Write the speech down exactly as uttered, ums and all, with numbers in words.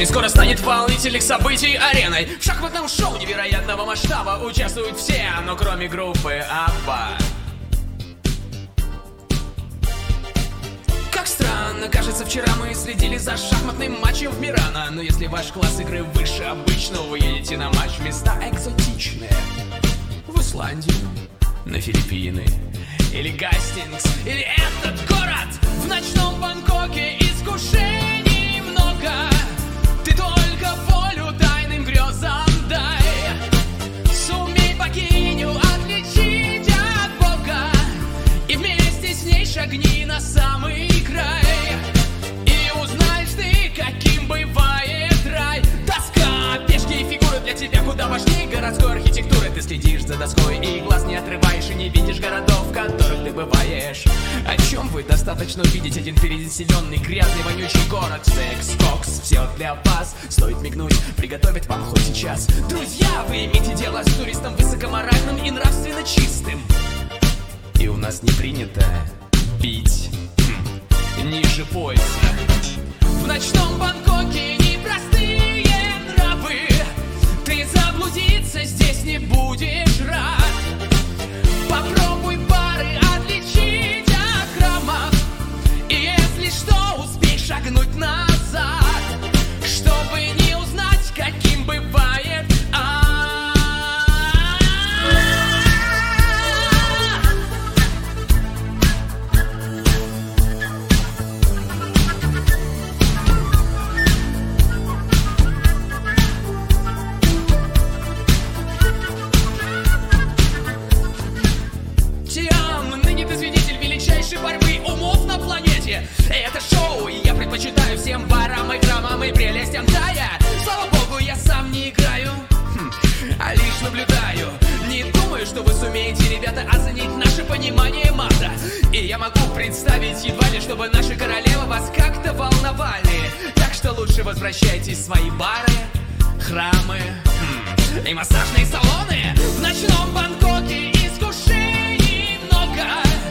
И скоро станет волнительных событий ареной. В шахматном шоу невероятного масштаба участвуют все, но кроме группы Абба. Как странно, кажется, вчера мы следили за шахматным матчем в Мирано. Но если ваш класс игры выше обычного, вы едете на матч в места экзотичные. В Исландию, на Филиппины, или Гастингс, или этот город. В ночном Бангкоке искушений много. Ты только волю тайным грезам дай. Сумей богиню отличить от Бога, и вместе с ней шагни на самый край. И узнаешь ты, каким бывает рай. Доска, пешки и фигуры для тебя куда важнее городской архитектуры. Ты следишь за доской и глаз не отрываешь, и не видишь городов, в которых ты бываешь. О чем вы достаточно увидеть один перенаселенный, грязный, вонючий город. Секс, кокс, все для вас. Стоит мигнуть, приготовить вам хоть сейчас. Друзья, вы имеете дело с туристом высокоморальным и нравственно чистым. И у нас не принято пить хм, ниже пояса. В ночном Бангкоке непростые нравы. Ты заблудиться здесь не будешь рад. Попробуй пары отличить от храмов, и если что, успей шагнуть назад, чтобы не узнать, каким бывает борьбы умов на планете. Это шоу, и я предпочитаю всем барам и храмам и прелестям тая. Слава богу, я сам не играю, хм, а лишь наблюдаю. Не думаю, что вы сумеете, ребята, оценить наше понимание мата. И я могу представить едва ли, чтобы наши королевы вас как-то волновали. Так что лучше возвращайтесь в свои бары, храмы хм, и массажные салоны. В ночном Бангкоке искушений много.